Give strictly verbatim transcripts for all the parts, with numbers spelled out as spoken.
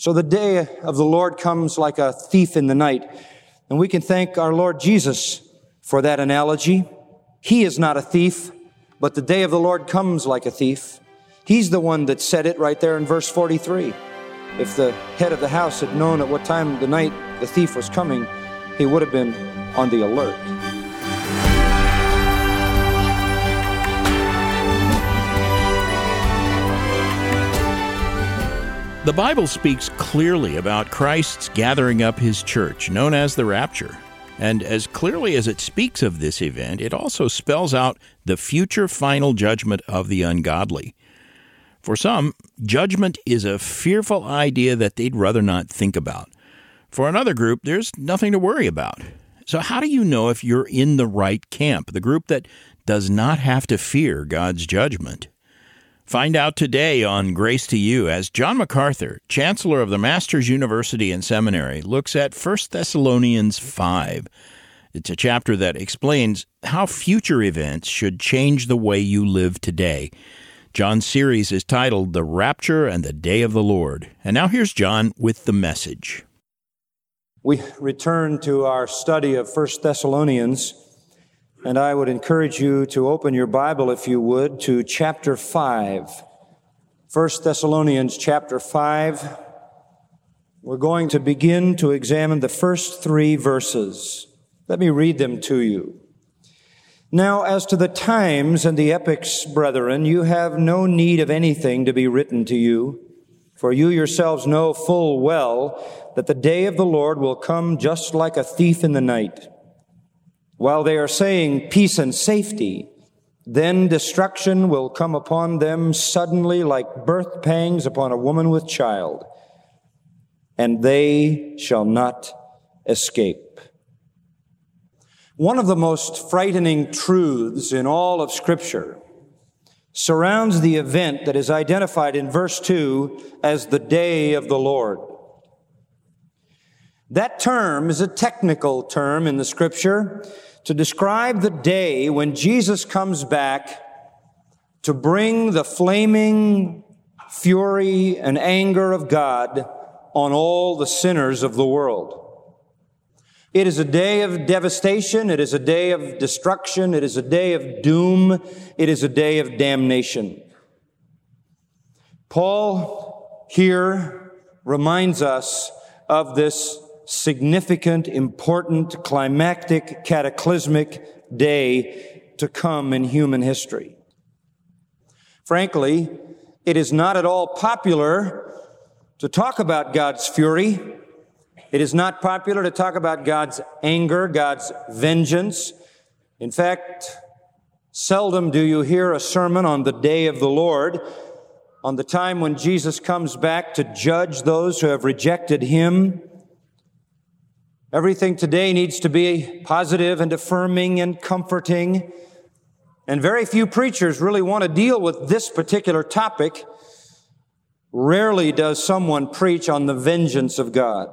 So the day of the Lord comes like a thief in the night. And we can thank our Lord Jesus for that analogy. He is not a thief, but the day of the Lord comes like a thief. He's the one that said it right there in verse forty-three. If the head of the house had known at what time of the night the thief was coming, he would have been on the alert. The Bible speaks clearly about Christ's gathering up his church, known as the rapture. And as clearly as it speaks of this event, it also spells out the future final judgment of the ungodly. For some, judgment is a fearful idea that they'd rather not think about. For another group, there's nothing to worry about. So how do you know if you're in the right camp, the group that does not have to fear God's judgment? Find out today on Grace to You as John MacArthur, Chancellor of the Masters University and Seminary, looks at First Thessalonians five. It's a chapter that explains how future events should change the way you live today. John's series is titled The Rapture and the Day of the Lord. And now here's John with the message. We return to our study of First Thessalonians. And I would encourage you to open your Bible, if you would, to chapter five. First Thessalonians chapter five. We're going to begin to examine the first three verses. Let me read them to you. Now, as to the times and the epochs, brethren, you have no need of anything to be written to you, for you yourselves know full well that the day of the Lord will come just like a thief in the night. While they are saying peace and safety, then destruction will come upon them suddenly like birth pangs upon a woman with child, and they shall not escape. One of the most frightening truths in all of Scripture surrounds the event that is identified in verse two as the day of the Lord. That term is a technical term in the Scripture to describe the day when Jesus comes back to bring the flaming fury and anger of God on all the sinners of the world. It is a day of devastation. It is a day of destruction. It is a day of doom. It is a day of damnation. Paul here reminds us of this significant, important, climactic, cataclysmic day to come in human history. Frankly, it is not at all popular to talk about God's fury. It is not popular to talk about God's anger, God's vengeance. In fact, seldom do you hear a sermon on the day of the Lord, on the time when Jesus comes back to judge those who have rejected Him. Everything today needs to be positive and affirming and comforting. And very few preachers really want to deal with this particular topic. Rarely does someone preach on the vengeance of God.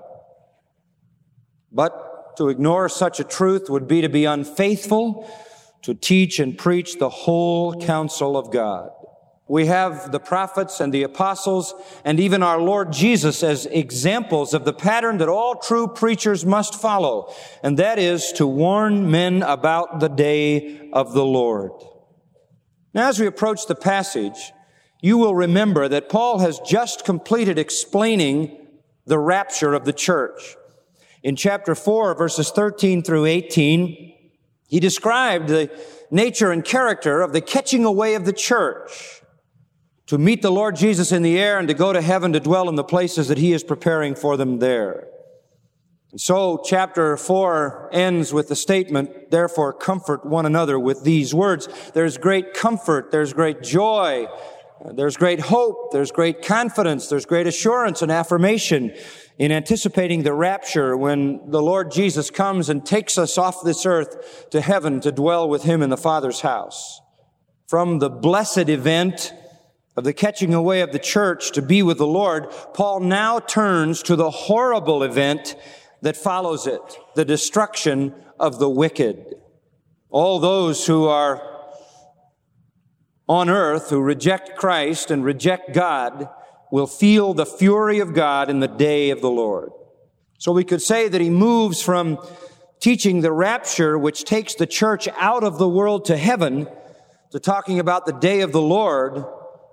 But to ignore such a truth would be to be unfaithful to teach and preach the whole counsel of God. We have the prophets and the apostles and even our Lord Jesus as examples of the pattern that all true preachers must follow, and that is to warn men about the day of the Lord. Now, as we approach the passage, you will remember that Paul has just completed explaining the rapture of the church. In chapter four, verses thirteen through eighteen, he described the nature and character of the catching away of the church to meet the Lord Jesus in the air and to go to heaven to dwell in the places that He is preparing for them there. And so chapter four ends with the statement, therefore comfort one another with these words. There's great comfort, there's great joy, there's great hope, there's great confidence, there's great assurance and affirmation in anticipating the rapture when the Lord Jesus comes and takes us off this earth to heaven to dwell with Him in the Father's house. From the blessed event of the catching away of the church to be with the Lord, Paul now turns to the horrible event that follows it, the destruction of the wicked. All those who are on earth, who reject Christ and reject God, will feel the fury of God in the day of the Lord. So we could say that he moves from teaching the rapture, which takes the church out of the world to heaven, to talking about the day of the Lord,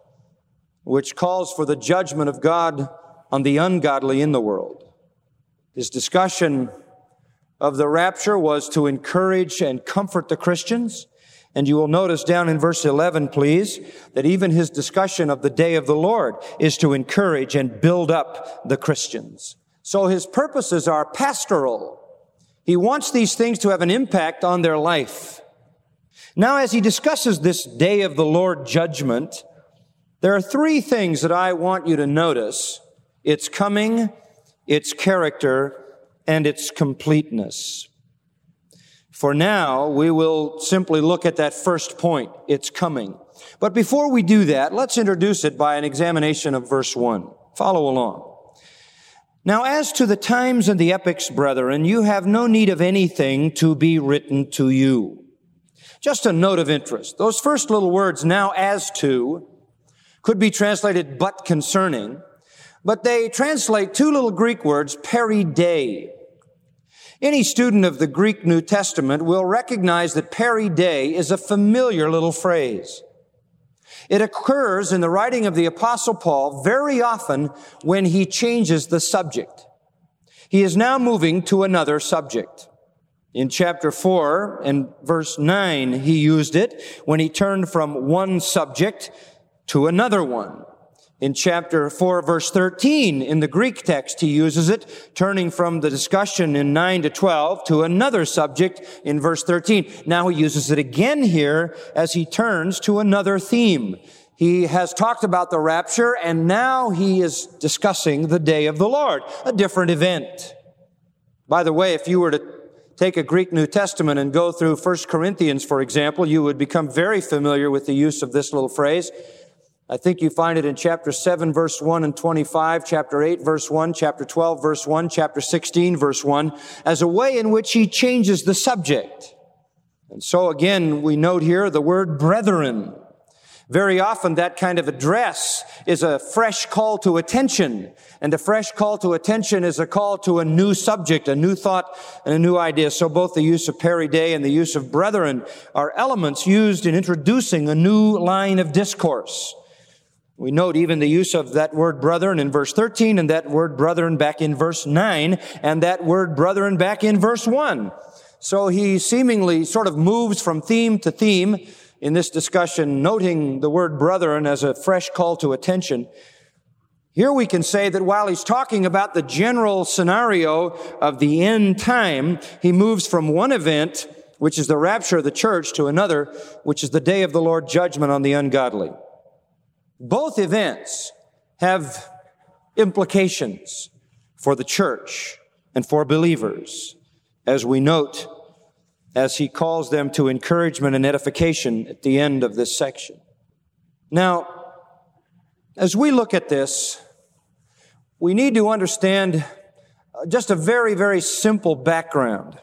which calls for the judgment of God on the ungodly in the world. His discussion of the rapture was to encourage and comfort the Christians. And you will notice down in verse eleven, please, that even his discussion of the day of the Lord is to encourage and build up the Christians. So his purposes are pastoral. He wants these things to have an impact on their life. Now, as he discusses this day of the Lord judgment, there are three things that I want you to notice: its coming, its character, and its completeness. For now, we will simply look at that first point, its coming. But before we do that, let's introduce it by an examination of verse one. Follow along. Now, as to the times and the epochs, brethren, you have no need of anything to be written to you. Just a note of interest. Those first little words, now as to, could be translated but concerning, but they translate two little Greek words, peridei. Any student of the Greek New Testament will recognize that peridei is a familiar little phrase. It occurs in the writing of the Apostle Paul very often when he changes the subject. He is now moving to another subject. In chapter four and verse nine, he used it when he turned from one subject to another one. In chapter four, verse thirteen, in the Greek text, he uses it, turning from the discussion in nine to twelve to another subject in verse thirteen. Now he uses it again here as he turns to another theme. He has talked about the rapture, and now he is discussing the day of the Lord, a different event. By the way, if you were to take a Greek New Testament and go through First Corinthians, for example, you would become very familiar with the use of this little phrase. I think you find it in chapter seven, verse one and twenty-five, chapter eight, verse one, chapter twelve, verse one, chapter sixteen, verse one, as a way in which he changes the subject. And so again, we note here the word brethren. Very often that kind of address is a fresh call to attention. And a fresh call to attention is a call to a new subject, a new thought, and a new idea. So both the use of peridei and the use of brethren are elements used in introducing a new line of discourse. We note even the use of that word brethren in verse thirteen, and that word brethren back in verse nine, and that word brethren back in verse one. So he seemingly sort of moves from theme to theme in this discussion, noting the word brethren as a fresh call to attention. Here we can say that while he's talking about the general scenario of the end time, he moves from one event, which is the rapture of the church, to another, which is the day of the Lord judgment on the ungodly. Both events have implications for the church and for believers, as we note as he calls them to encouragement and edification at the end of this section. Now, as we look at this, we need to understand just a very, very simple background.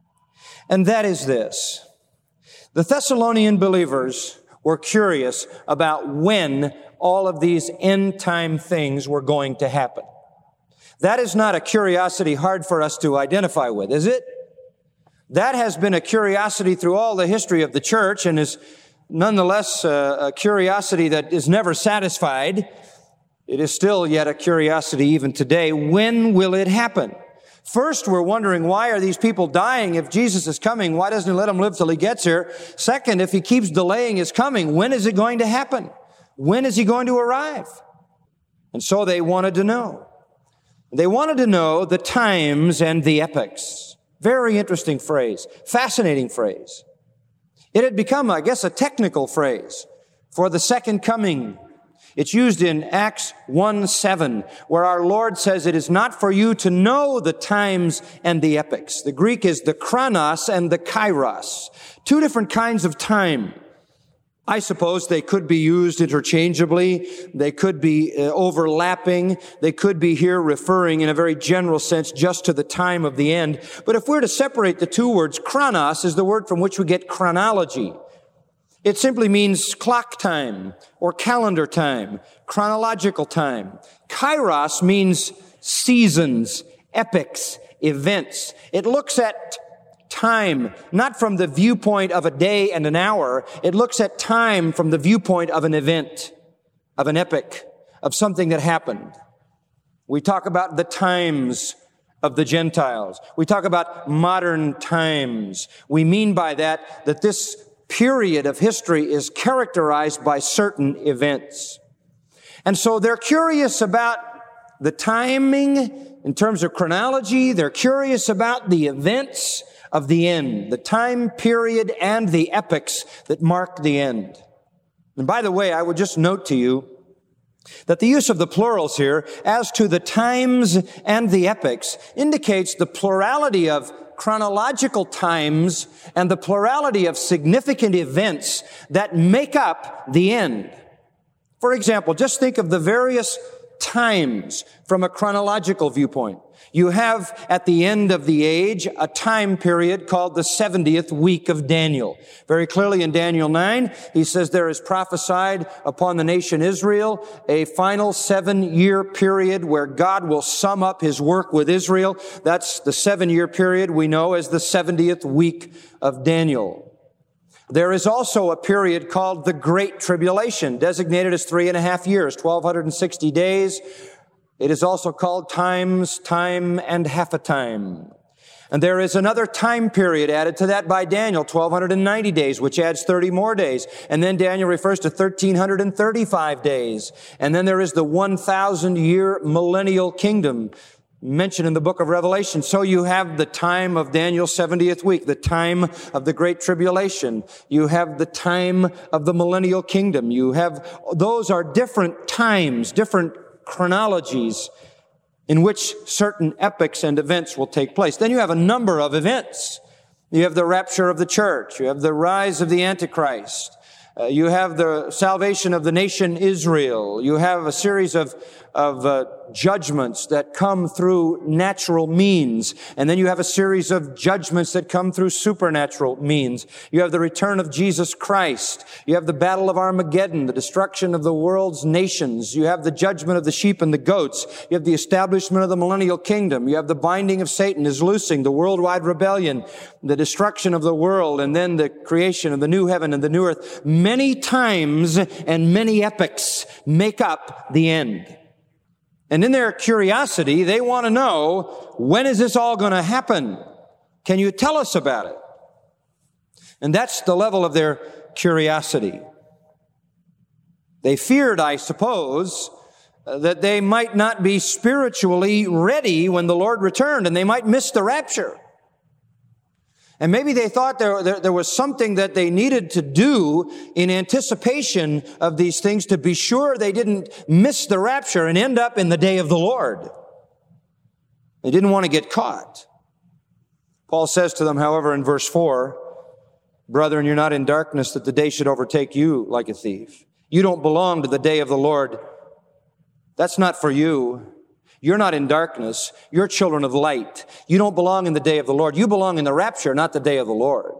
And that is this. The Thessalonian believers were curious about when all of these end-time things were going to happen. That is not a curiosity hard for us to identify with, is it? That has been a curiosity through all the history of the church and is nonetheless a, a curiosity that is never satisfied. It is still yet a curiosity even today. When will it happen? First, we're wondering, why are these people dying if Jesus is coming? Why doesn't he let them live till he gets here? Second, if he keeps delaying his coming, when is it going to happen? When is he going to arrive? And so they wanted to know. They wanted to know the times and the epochs. Very interesting phrase, fascinating phrase. It had become, I guess, a technical phrase for the second coming. It's used in Acts one seven, where our Lord says it is not for you to know the times and the epochs. The Greek is the chronos and the kairos. Two different kinds of time. I suppose they could be used interchangeably. They could be uh, overlapping. They could be here referring in a very general sense just to the time of the end. But if we're to separate the two words, chronos is the word from which we get chronology. It simply means clock time or calendar time, chronological time. Kairos means seasons, epochs, events. It looks at time, not from the viewpoint of a day and an hour. It looks at time from the viewpoint of an event, of an epoch, of something that happened. We talk about the times of the Gentiles. We talk about modern times. We mean by that that this period of history is characterized by certain events. And so they're curious about the timing in terms of chronology. They're curious about the events of the end, the time period and the epochs that mark the end. And by the way, I would just note to you that the use of the plurals here as to the times and the epochs indicates the plurality of chronological times and the plurality of significant events that make up the end. For example, just think of the various times from a chronological viewpoint. You have at the end of the age a time period called the seventieth week of Daniel. Very clearly in Daniel nine, he says there is prophesied upon the nation Israel a final seven-year period where God will sum up his work with Israel. That's the seven-year period we know as the seventieth week of Daniel. There is also a period called the Great Tribulation, designated as three and a half years, twelve sixty days. It is also called times, time, and half a time. And there is another time period added to that by Daniel, twelve ninety days, which adds thirty more days. And then Daniel refers to thirteen thirty-five days. And then there is the one thousand year millennial kingdom mentioned in the book of Revelation. So you have the time of Daniel's seventieth week, the time of the Great Tribulation. You have the time of the millennial kingdom. You have, those are different times, different chronologies in which certain epochs and events will take place. Then you have a number of events. You have the rapture of the church. You have the rise of the Antichrist. Uh, you have the salvation of the nation Israel. You have a series of, of uh, judgments that come through natural means. And then you have a series of judgments that come through supernatural means. You have the return of Jesus Christ. You have the battle of Armageddon, the destruction of the world's nations. You have the judgment of the sheep and the goats. You have the establishment of the millennial kingdom. You have the binding of Satan, his loosing, the worldwide rebellion, the destruction of the world, and then the creation of the new heaven and the new earth. Many times and many epochs make up the end. And in their curiosity, they want to know, when is this all going to happen? Can you tell us about it? And that's the level of their curiosity. They feared, I suppose, that they might not be spiritually ready when the Lord returned, and they might miss the rapture. And maybe they thought there, there, there was something that they needed to do in anticipation of these things to be sure they didn't miss the rapture and end up in the day of the Lord. They didn't want to get caught. Paul says to them, however, in verse four, "Brethren, you're not in darkness that the day should overtake you like a thief." You don't belong to the day of the Lord. That's not for you. You're not in darkness. You're children of light. You don't belong in the day of the Lord. You belong in the rapture, not the day of the Lord.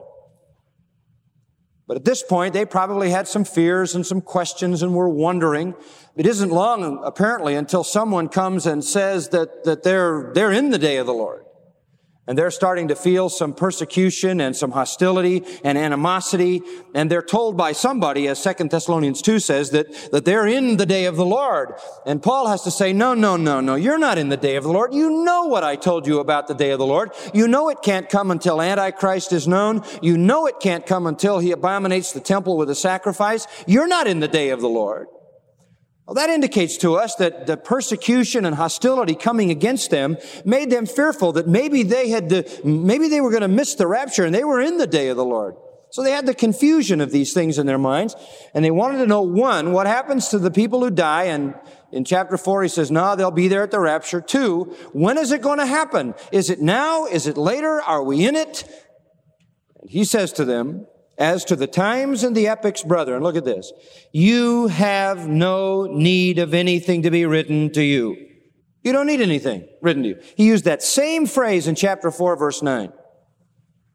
But at this point, they probably had some fears and some questions and were wondering. It isn't long, apparently, until someone comes and says that, that they're, they're in the day of the Lord. And they're starting to feel some persecution and some hostility and animosity. And they're told by somebody, as Second Thessalonians two says, that, that they're in the day of the Lord. And Paul has to say, no, no, no, no, you're not in the day of the Lord. You know what I told you about the day of the Lord. You know it can't come until Antichrist is known. You know it can't come until he abominates the temple with a sacrifice. You're not in the day of the Lord. Well, that indicates to us that the persecution and hostility coming against them made them fearful that maybe they had to, maybe they were going to miss the rapture and they were in the day of the Lord. So they had the confusion of these things in their minds, and they wanted to know, one, what happens to the people who die? And in chapter four, he says, no, they'll be there at the rapture. Two, when is it going to happen? Is it now? Is it later? Are we in it? And he says to them, as to the times and the epochs, brethren, look at this. You have no need of anything to be written to you. You don't need anything written to you. He used that same phrase in chapter four, verse nine.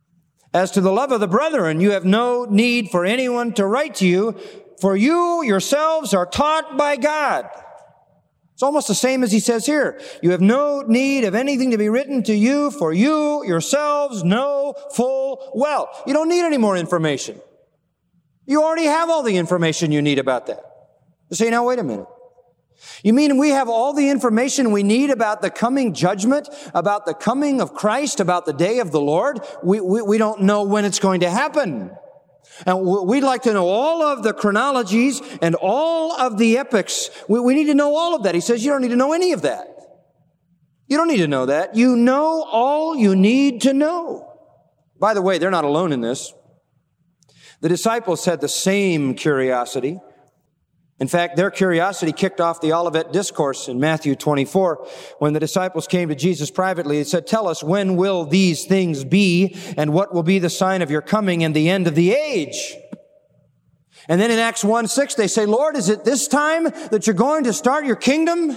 As to the love of the brethren, you have no need for anyone to write to you, for you yourselves are taught by God. It's almost the same as he says here. You have no need of anything to be written to you, for you yourselves know full well. You don't need any more information. You already have all the information you need about that. You say, now wait a minute. You mean we have all the information we need about the coming judgment, about the coming of Christ, about the day of the Lord? We, we, we don't know when it's going to happen. And we'd like to know all of the chronologies and all of the epics. We, we need to know all of that. He says you don't need to know any of that. You don't need to know that. You know all you need to know. By the way, they're not alone in this. The disciples had the same curiosity. In fact, their curiosity kicked off the Olivet Discourse in Matthew twenty-four. When the disciples came to Jesus privately, they said, tell us, when will these things be, and what will be the sign of your coming and the end of the age? And then in Acts one six, they say, Lord, is it this time that you're going to start your kingdom?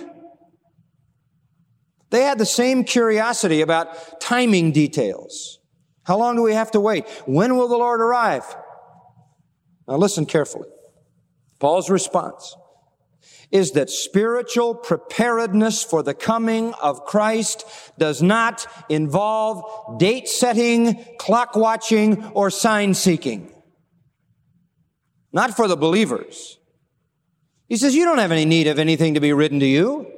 They had the same curiosity about timing details. How long do we have to wait? When will the Lord arrive? Now listen carefully. Paul's response is that spiritual preparedness for the coming of Christ does not involve date setting, clock watching, or sign seeking. Not for the believers. He says, you don't have any need of anything to be written to you.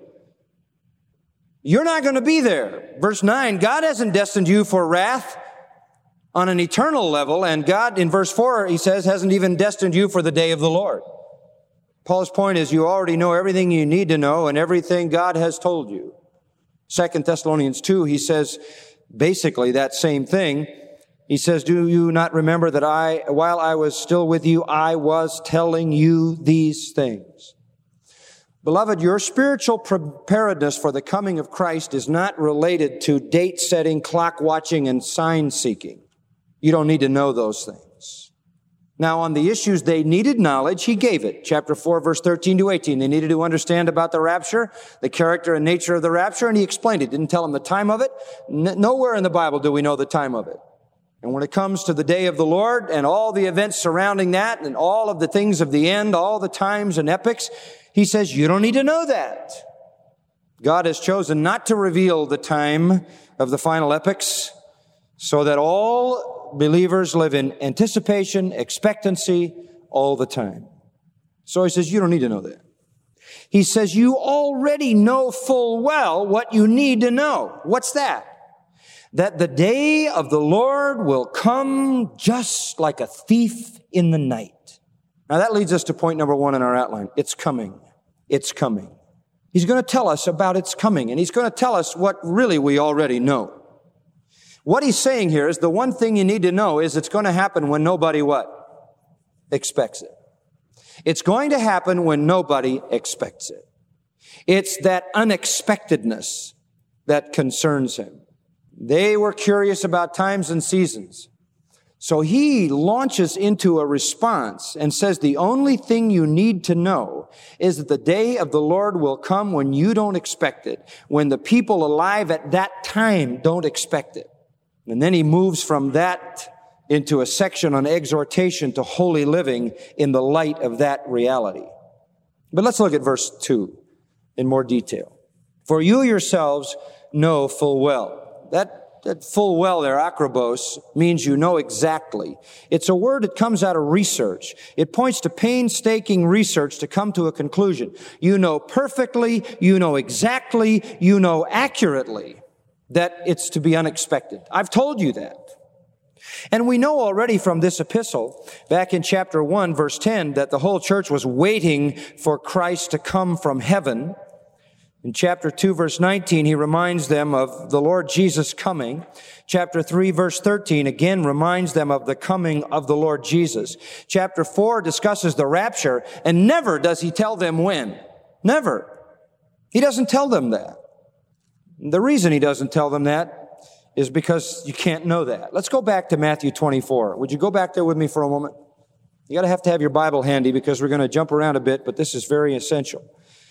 You're not going to be there. Verse nine, God hasn't destined you for wrath on an eternal level, and God, in verse four, he says, hasn't even destined you for the day of the Lord. Paul's point is you already know everything you need to know and everything God has told you. Second Thessalonians two, he says basically that same thing. He says, do you not remember that I, while I was still with you, I was telling you these things? Beloved, your spiritual preparedness for the coming of Christ is not related to date setting, clock watching, and sign seeking. You don't need to know those things. Now, on the issues they needed knowledge, he gave it. Chapter four, verse thirteen to eighteen. They needed to understand about the rapture, the character and nature of the rapture, and he explained it. Didn't tell them the time of it. N- nowhere in the Bible do we know the time of it. And when it comes to the day of the Lord and all the events surrounding that and all of the things of the end, all the times and epics, he says, you don't need to know that. God has chosen not to reveal the time of the final epics so that all believers live in anticipation, expectancy all the time. So he says, you don't need to know that. He says, you already know full well what you need to know. What's that? That the day of the Lord will come just like a thief in the night. Now that leads us to point number one in our outline. It's coming. It's coming. He's going to tell us about its coming, and he's going to tell us what really we already know. What he's saying here is the one thing you need to know is it's going to happen when nobody what? Expects it. It's going to happen when nobody expects it. It's that unexpectedness that concerns him. They were curious about times and seasons. So he launches into a response and says the only thing you need to know is that the day of the Lord will come when you don't expect it, when the people alive at that time don't expect it. And then he moves from that into a section on exhortation to holy living in the light of that reality. But let's look at verse two in more detail. For you yourselves know full well. That, that full well there, akrobos, means you know exactly. It's a word that comes out of research. It points to painstaking research to come to a conclusion. You know perfectly, you know exactly, you know accurately that it's to be unexpected. I've told you that. And we know already from this epistle, back in chapter one, verse ten, that the whole church was waiting for Christ to come from heaven. In chapter two, verse nineteen, he reminds them of the Lord Jesus coming. Chapter three, verse thirteen, again reminds them of the coming of the Lord Jesus. Chapter four discusses the rapture, and never does he tell them when. Never. He doesn't tell them that. The reason he doesn't tell them that is because you can't know that. Let's go back to Matthew twenty-four. Would you go back there with me for a moment? You gotta have to have your Bible handy because we're gonna jump around a bit, but this is very essential.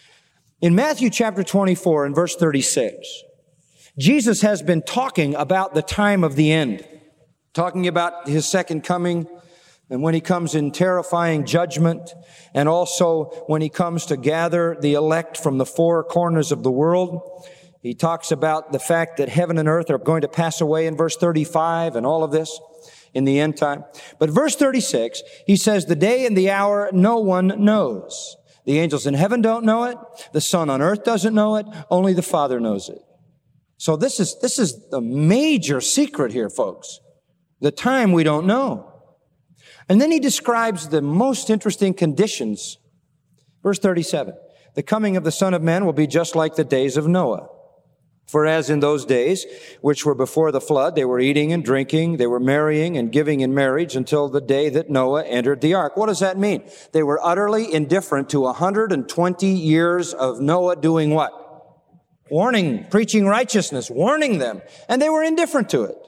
In Matthew chapter twenty-four and verse thirty-six, Jesus has been talking about the time of the end. talking about his second coming, and when he comes in terrifying judgment, and also when he comes to gather the elect from the four corners of the world. He talks about the fact that heaven and earth are going to pass away in verse thirty-five and all of this in the end time. But verse thirty-six, he says, the day and the hour no one knows. The angels in heaven don't know it. The Son on earth doesn't know it. Only the Father knows it. So this is, this is the major secret here, folks. The time we don't know. And then he describes the most interesting conditions. Verse thirty-seven, the coming of the Son of Man will be just like the days of Noah. For as in those days, which were before the flood, they were eating and drinking, they were marrying and giving in marriage until the day that Noah entered the ark. What does that mean? They were utterly indifferent to one hundred twenty years of Noah doing what? Warning, preaching righteousness, warning them. And they were indifferent to it.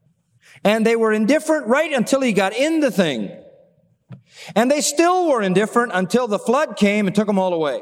And they were indifferent right until he got in the thing. And they still were indifferent until the flood came and took them all away.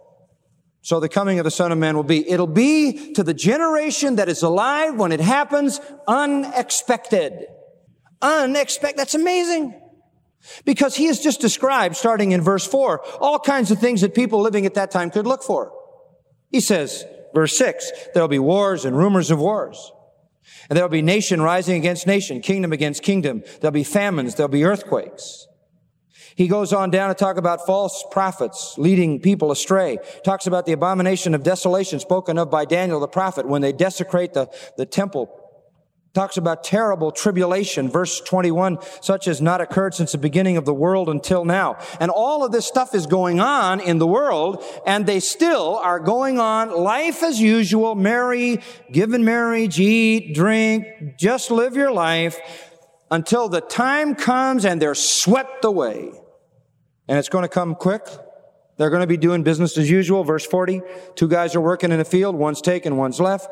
So the coming of the Son of Man will be, it'll be to the generation that is alive when it happens unexpected. Unexpected. That's amazing. Because he has just described, starting in verse four, all kinds of things that people living at that time could look for. He says, verse six, there'll be wars and rumors of wars. And there'll be nation rising against nation, kingdom against kingdom. There'll be famines. There'll be earthquakes. He goes on down to talk about false prophets leading people astray. Talks about the abomination of desolation spoken of by Daniel the prophet when they desecrate the, the temple. Talks about terrible tribulation, verse twenty-one, such as not occurred since the beginning of the world until now. And all of this stuff is going on in the world, and they still are going on life as usual, marry, give in marriage, eat, drink, just live your life until the time comes and they're swept away. And it's going to come quick. They're going to be doing business as usual. Verse forty, two guys are working in a field, one's taken, one's left.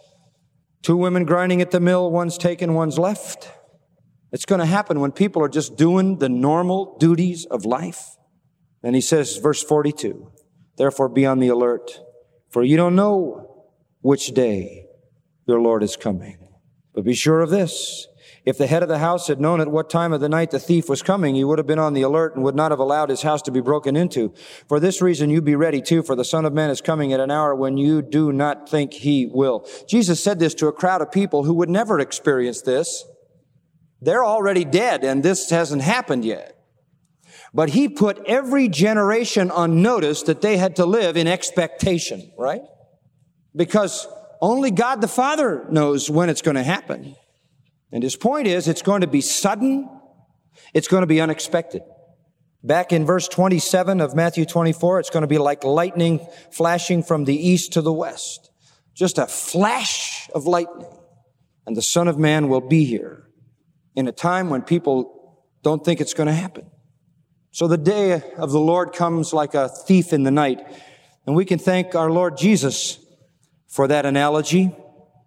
Two women grinding at the mill, one's taken, one's left. It's going to happen when people are just doing the normal duties of life. And he says, verse forty-two, therefore be on the alert, for you don't know which day your Lord is coming. But be sure of this, if the head of the house had known at what time of the night the thief was coming, he would have been on the alert and would not have allowed his house to be broken into. For this reason, you be ready too, for the Son of Man is coming at an hour when you do not think he will. Jesus said this to a crowd of people who would never experience this. They're already dead, and this hasn't happened yet. But he put every generation on notice that they had to live in expectation, right? Because only God the Father knows when it's going to happen. And his point is, it's going to be sudden. It's going to be unexpected. Back in verse twenty-seven of Matthew twenty-four, it's going to be like lightning flashing from the east to the west. Just a flash of lightning. And the Son of Man will be here in a time when people don't think it's going to happen. So the day of the Lord comes like a thief in the night. And we can thank our Lord Jesus for that analogy.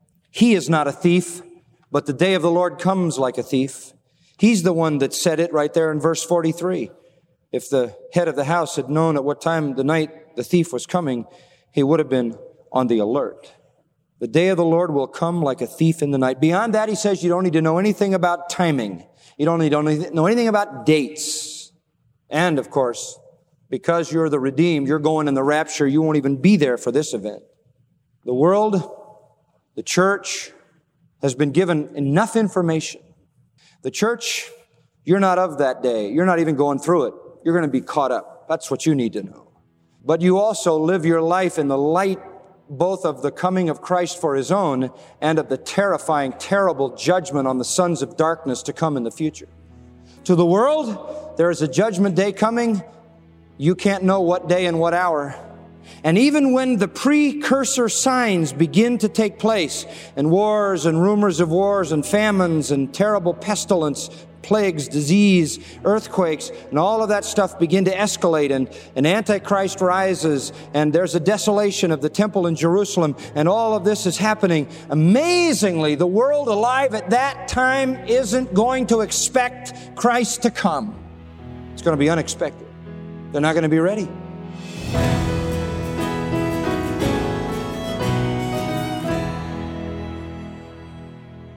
He is not a thief. But the day of the Lord comes like a thief. He's the one that said it right there in verse forty-three. If the head of the house had known at what time the night the thief was coming, he would have been on the alert. The day of the Lord will come like a thief in the night. Beyond that, he says, you don't need to know anything about timing. You don't need to know anything about dates. And, of course, because you're the redeemed, you're going in the rapture, you won't even be there for this event. The world, the church, has been given enough information. The church, you're not of that day. You're not even going through it. You're going to be caught up. That's what you need to know. But you also live your life in the light both of the coming of Christ for his own and of the terrifying, terrible judgment on the sons of darkness to come in the future. To the world, there is a judgment day coming. You can't know what day and what hour. And even when the precursor signs begin to take place, and wars and rumors of wars and famines and terrible pestilence, plagues, disease, earthquakes, and all of that stuff begin to escalate, and an Antichrist rises, and there's a desolation of the temple in Jerusalem, and all of this is happening. Amazingly, the world alive at that time isn't going to expect Christ to come. It's going to be unexpected. They're not going to be ready.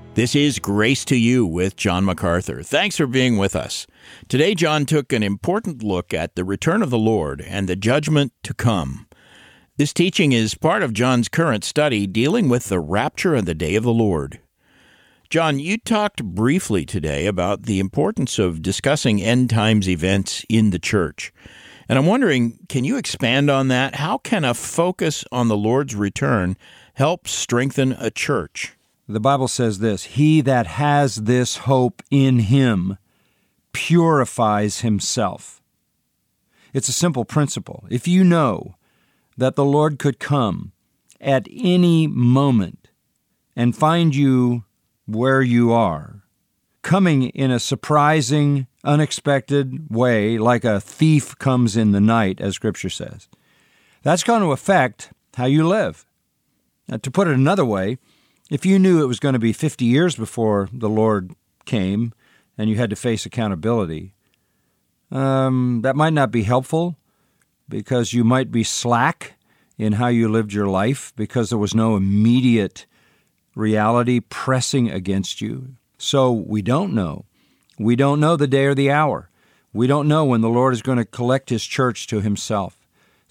This is Grace to You with John MacArthur. Thanks for being with us. Today, John took an important look at the return of the Lord and the judgment to come. This teaching is part of John's current study dealing with the rapture and the day of the Lord. John, you talked briefly today about the importance of discussing end times events in the church. And I'm wondering, can you expand on that? How can a focus on the Lord's return help strengthen a church? The Bible says this, "He that has this hope in him purifies himself." It's a simple principle. If you know that the Lord could come at any moment and find you where you are, coming in a surprising, unexpected way, like a thief comes in the night, as Scripture says, that's going to affect how you live. Now, to put it another way, if you knew it was going to be fifty years before the Lord came and you had to face accountability, um, that might not be helpful because you might be slack in how you lived your life because there was no immediate reality pressing against you. So we don't know. We don't know the day or the hour. We don't know when the Lord is going to collect His church to Himself.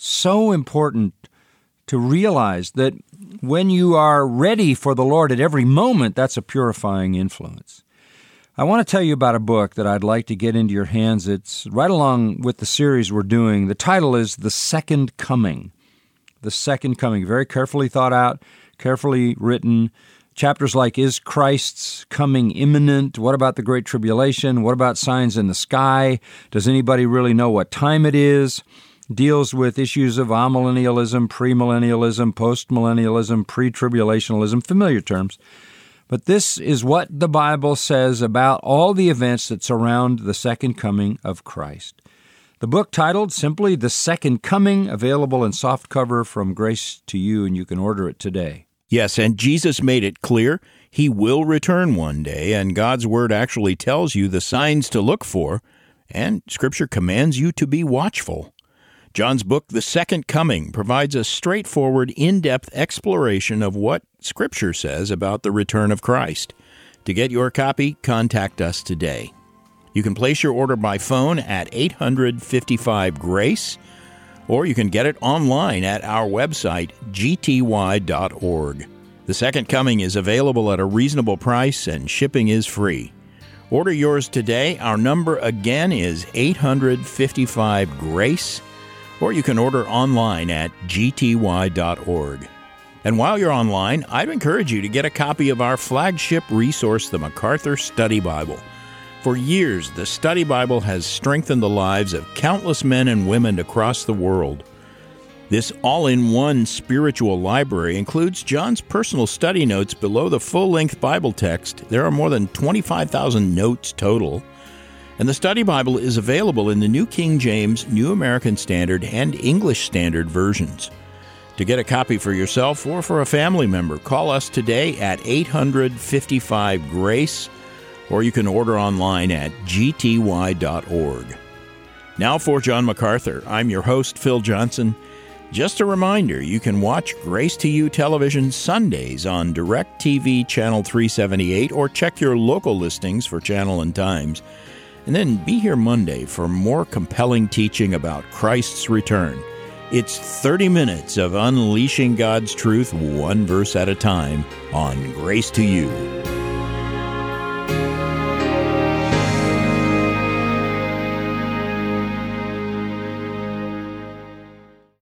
So important to realize that when you are ready for the Lord at every moment, that's a purifying influence. I want to tell you about a book that I'd like to get into your hands. It's right along with the series we're doing. The title is The Second Coming. The Second Coming. Very carefully thought out, carefully written. Chapters like, is Christ's coming imminent? What about the Great Tribulation? What about signs in the sky? Does anybody really know what time it is? Deals with issues of amillennialism, premillennialism, postmillennialism, pre-tribulationalism, familiar terms. But this is what the Bible says about all the events that surround the second coming of Christ. The book titled simply The Second Coming, available in softcover from Grace to You, and you can order it today. Yes, and Jesus made it clear He will return one day, and God's Word actually tells you the signs to look for, and Scripture commands you to be watchful. John's book, The Second Coming, provides a straightforward, in-depth exploration of what Scripture says about the return of Christ. To get your copy, contact us today. You can place your order by phone at eight hundred fifty-five GRACE, or you can get it online at our website, g t y dot org. The Second Coming is available at a reasonable price, and shipping is free. Order yours today. Our number again is eight hundred fifty-five GRACE, or you can order online at g t y dot org. And while you're online, I'd encourage you to get a copy of our flagship resource, the MacArthur Study Bible. For years, the Study Bible has strengthened the lives of countless men and women across the world. This all-in-one spiritual library includes John's personal study notes below the full-length Bible text. There are more than twenty-five thousand notes total. And the Study Bible is available in the New King James, New American Standard, and English Standard versions. To get a copy for yourself or for a family member, call us today at eight hundred fifty-five GRACE, or you can order online at g t y dot org. Now for John MacArthur, I'm your host, Phil Johnson. Just a reminder, you can watch Grace to You television Sundays on DirecTV Channel three seventy-eight, or check your local listings for channel and times. And then be here Monday for more compelling teaching about Christ's return. It's thirty minutes of unleashing God's truth one verse at a time on Grace to You.